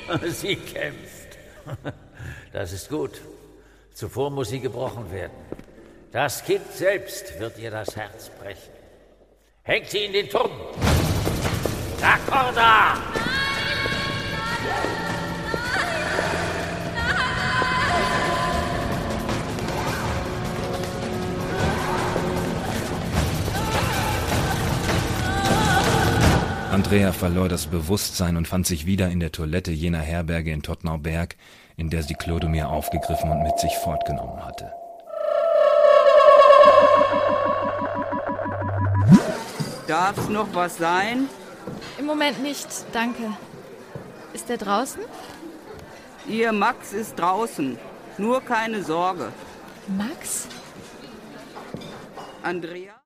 Sie kämpft. Das ist gut. Zuvor muss sie gebrochen werden. Das Kind selbst wird ihr das Herz brechen. Hängt sie in den Turm! Raccorda! Andrea verlor das Bewusstsein und fand sich wieder in der Toilette jener Herberge in Todtnauberg, in der sie Clodomir aufgegriffen und mit sich fortgenommen hatte. Darf's noch was sein? Im Moment nicht, danke. Ist er draußen? Ihr Max ist draußen. Nur keine Sorge. Max? Andrea?